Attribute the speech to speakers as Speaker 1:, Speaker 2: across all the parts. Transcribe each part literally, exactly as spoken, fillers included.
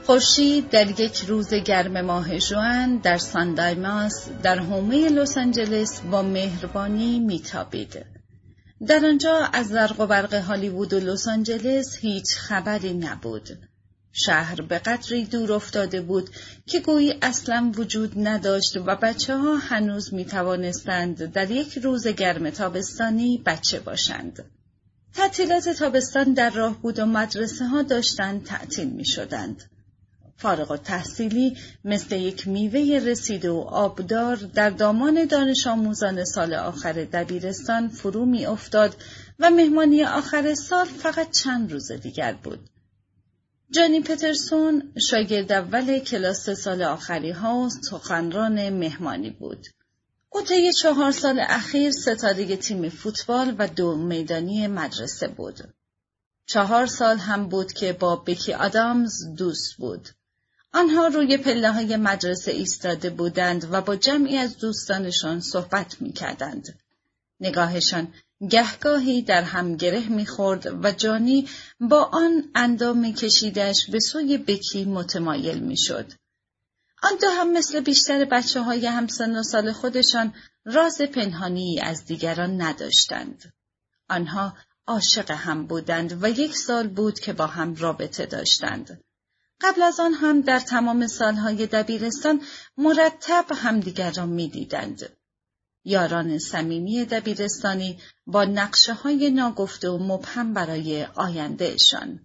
Speaker 1: خورشید در یک روز گرم ماه ژوئن در سان دایماس در حومه لس آنجلس با مهربانی میتابید. در آنجا از زرق و برق هالیوود و لس آنجلس هیچ خبری نبود. شهر به قدری دور افتاده بود که گویی اصلا وجود نداشت و بچه ها هنوز می توانستند در یک روز گرم تابستانی بچه باشند. تعطیلات تابستان در راه بود و مدرسه ها داشتند تعطیل می شدند. فارغ التحصیلی مثل یک میوه رسیده و آبدار در دامان دانش آموزان سال آخر دبیرستان فرو می افتاد و مهمانی آخر سال فقط چند روز دیگر بود. جانی پترسون شاگرد اول کلاس سال آخری ها و سخنران مهمانی بود. او طی چهار سال اخیر ستاره تیم فوتبال و دو میدانی مدرسه بود. چهار سال هم بود که با بکی آدامز دوست بود. آنها روی پله‌های مدرسه ایستاده بودند و با جمعی از دوستانشان صحبت می‌کردند. نگاهشان گهگاهی در هم گره می‌خورد و جانی با آن اندام کشیدش به سوی بکی متمایل می‌شد. آن دو هم مثل بیشتر بچه‌های همسن و سال خودشان راز پنهانی از دیگران نداشتند. آنها عاشق هم بودند و یک سال بود که با هم رابطه داشتند. قبل از آن هم در تمام سالهای دبیرستان مرتب همدیگر را می‌دیدند. یاران صمیمی دبیرستانی با نقشه‌های ناگفته و مبهم برای آیندهشان.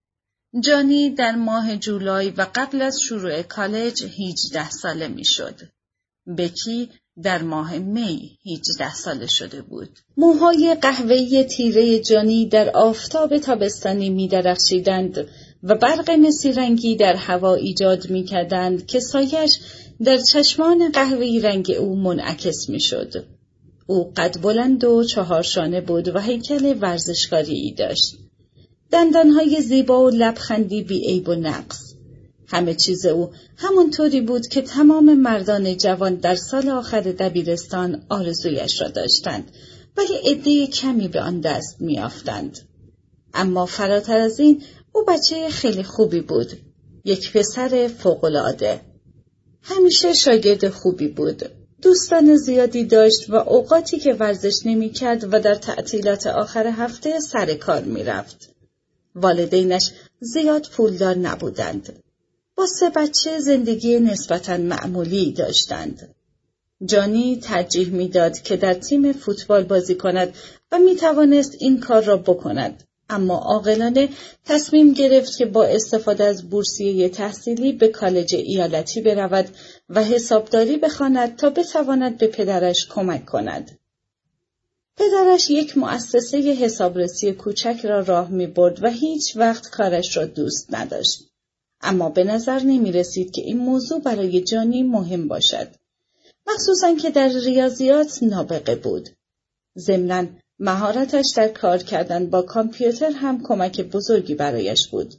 Speaker 1: جانی در ماه جولای و قبل از شروع کالج هجده ساله می‌شد. بکی در ماه می هجده ساله شده بود. موهای قهوه‌ای تیره جانی در آفتاب تابستانی می‌درخشیدند و برق مسی رنگی در هوا ایجاد می‌کردند که سایش در چشمان قهوه‌ای رنگ او منعکس می‌شد. او قد بلند و چهارشانه بود و هیکل ورزشکاری داشت. دندانهای زیبا و لبخندی بی عیب و نقص. همه چیز او همونطوری بود که تمام مردان جوان در سال آخر دبیرستان آرزویش را داشتند، ولی عده کمی به آن دست می‌یافتند. اما فراتر از این او بچه خیلی خوبی بود. یک پسر فوق‌العاده. همیشه شاگرد خوبی بود. دوستان زیادی داشت و اوقاتی که ورزش نمی‌کرد و در تعطیلات آخر هفته سر کار می‌رفت. والدینش زیاد پولدار نبودند. با سه بچه زندگی نسبتاً معمولی داشتند. جانی ترجیح می‌داد که در تیم فوتبال بازی کند و می‌توانست این کار را بکند. اما عاقلانه تصمیم گرفت که با استفاده از بورسیه تحصیلی به کالج ایالتی برود و حسابداری بخواند تا بتواند به پدرش کمک کند. پدرش یک مؤسسه حسابرسی کوچک را راه می برد و هیچ وقت کارش را دوست نداشت. اما به نظر نمی رسید که این موضوع برای جانی مهم باشد. مخصوصاً که در ریاضیات نابغه بود. ضمناً مهارتش در کار کردن با کامپیوتر هم کمک بزرگی برایش بود.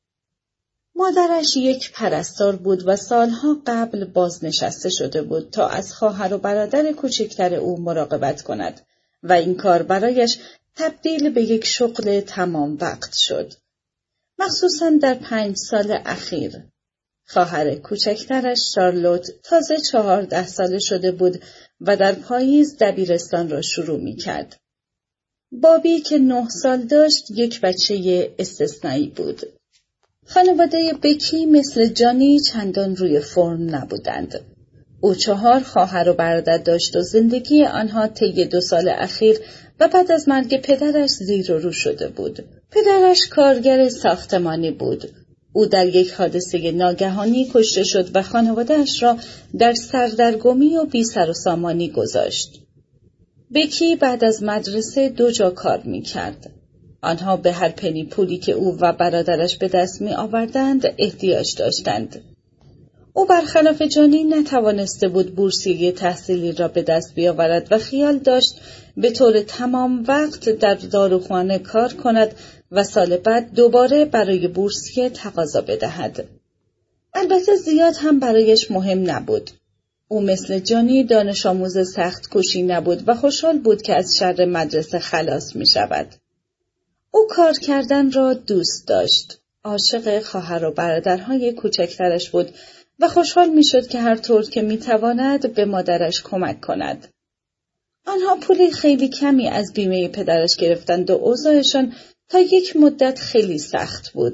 Speaker 1: مادرش یک پرستار بود و سالها قبل بازنشسته شده بود تا از خواهر و برادر کوچکتر او مراقبت کند و این کار برایش تبدیل به یک شغل تمام وقت شد. مخصوصاً در پنج سال اخیر. خواهر کوچکترش شارلوت تازه چهارده ساله شده بود و در پاییز دبیرستان را شروع می کرد. بابی که نه سال داشت یک بچه استثنایی بود. خانواده بکی مثل جانی چندان روی فرم نبودند. او چهار خواهر و برادر داشت و زندگی آنها طی دو سال اخیر و بعد از مرگ پدرش زیر و رو شده بود. پدرش کارگر ساختمانی بود. او در یک حادثه ناگهانی کشته شد و خانواده‌اش را در سردرگمی و بی سر و سامانی گذاشت. بکی بعد از مدرسه دو جا کار می کرد. آنها به هر پنی پولی که او و برادرش به دست می آوردند احتیاج داشتند. او برخلاف جانی نتوانسته بود بورسیه تحصیلی را به دست بیاورد و خیال داشت به طور تمام وقت در داروخانه کار کند و سال بعد دوباره برای بورسیه تقاضا بدهد. البته زیاد هم برایش مهم نبود. او مثل جانی دانش آموز سخت کوشی نبود و خوشحال بود که از شر مدرسه خلاص می شود. او کار کردن را دوست داشت. عاشق خواهر و برادرهای کوچکترش بود و خوشحال میشد که هر طور که میتواند به مادرش کمک کند. آنها پول خیلی کمی از بیمه پدرش گرفتند و اوضاعشان تا یک مدت خیلی سخت بود.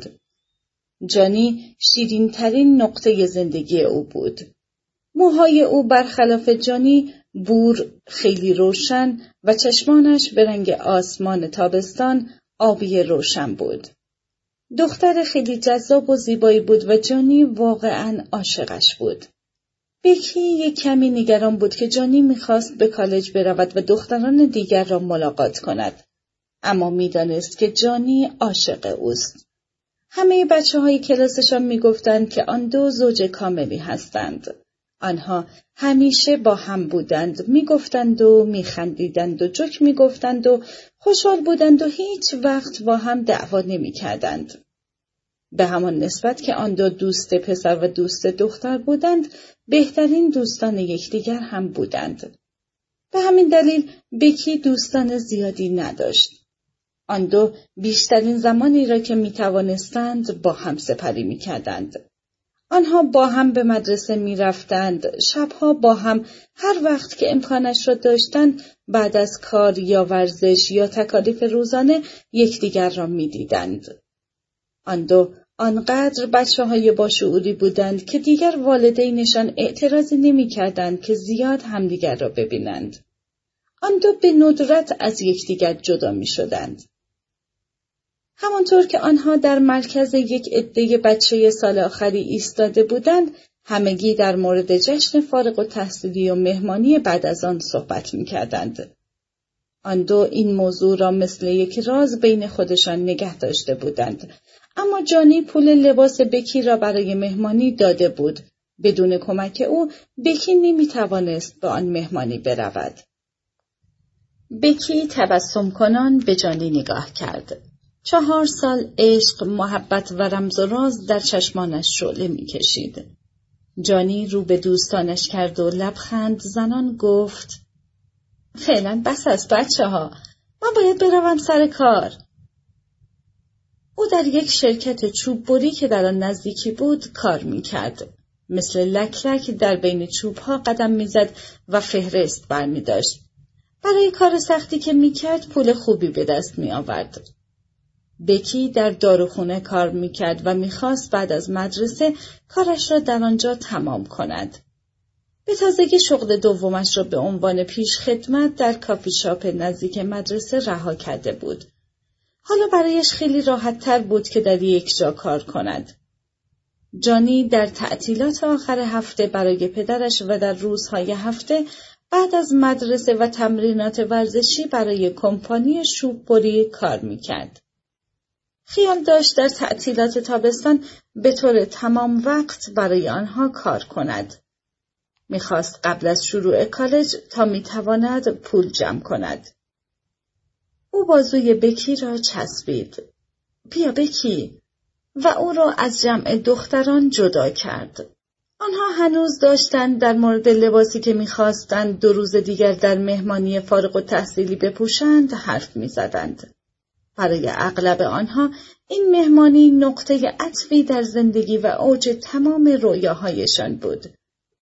Speaker 1: جانی شیرین ترین نقطه زندگی او بود. موهای او برخلاف جانی بور، خیلی روشن و چشمانش به رنگ آسمان تابستان آبی روشن بود. دختر خیلی جذاب و زیبایی بود و جانی واقعاً عاشقش بود. بکی یک کمی نگران بود که جانی میخواست به کالج برود و دختران دیگر را ملاقات کند. اما میدانست که جانی عاشق اوست. همه بچه های کلاسشان میگفتند که آن دو زوج کاملی هستند. آنها همیشه با هم بودند، میگفتند و میخندیدند و جوک میگفتند و خوشحال بودند و هیچ وقت با هم دعوا نمیکردند. به همان نسبت که آن دو دوست پسر و دوست دختر بودند، بهترین دوستان یکدیگر هم بودند. به همین دلیل بکی دوستان زیادی نداشت. آن دو بیشترین زمانی را که می توانستند با هم سپری می کردند. آنها با هم به مدرسه می رفتند، شبها با هم هر وقت که امکانش را داشتند بعد از کار یا ورزش یا تکالیف روزانه یکدیگر را می دیدند. آن دو آنقدر بچه های باشعوری بودند که دیگر والدینشان اعتراضی نمی کردند که زیاد همدیگر را ببینند. آن دو به ندرت از یکدیگر جدا می شدند. همانطور که آنها در مرکز یک عده بچه سال آخری ایستاده بودند، همگی در مورد جشن فارغ التحصیلی و مهمانی بعد از آن صحبت می کردند. آن دو این موضوع را مثل یک راز بین خودشان نگه داشته بودند. اما جانی پول لباس بکی را برای مهمانی داده بود. بدون کمک او بکی نمی توانست به آن مهمانی برود. بکی تبسم کنان به جانی نگاه کرد. چهار سال عشق، محبت و رمز و راز در چشمانش شعله می کشید. جانی رو به دوستانش کرد و لبخند زنان گفت: فعلا بس است بچه ها، من باید بروم سر کار. او در یک شرکت چوب بری که در آن نزدیکی بود کار می کرد. مثل لک لک در بین چوب ها قدم می زد و فهرست بر می داشت. برای کار سختی که می کرد پول خوبی به دست می آورد. بکی در داروخانه کار می کرد و می خواست بعد از مدرسه کارش را در آنجا تمام کند. به تازگی شغل دومش را به عنوان پیش خدمت در کافی شاپ نزدیک مدرسه رها کرده بود. حالا برایش خیلی راحت تر بود که در یک جا کار کند. جانی در تعطیلات آخر هفته برای پدرش و در روزهای هفته بعد از مدرسه و تمرینات ورزشی برای کمپانی چوببری کار میکرد. خیال داشت در تعطیلات تابستان به طور تمام وقت برای آنها کار کند. میخواست قبل از شروع کالج تا میتواند پول جمع کند. او بازوی بکی را چسبید. بیا بکی، و او را از جمع دختران جدا کرد. آنها هنوز داشتند در مورد لباسی که می‌خواستند دو روز دیگر در مهمانی فارغ التحصیلی بپوشند حرف می‌زدند. برای اغلب آنها این مهمانی نقطه عطفی در زندگی و اوج تمام رویاهایشان بود.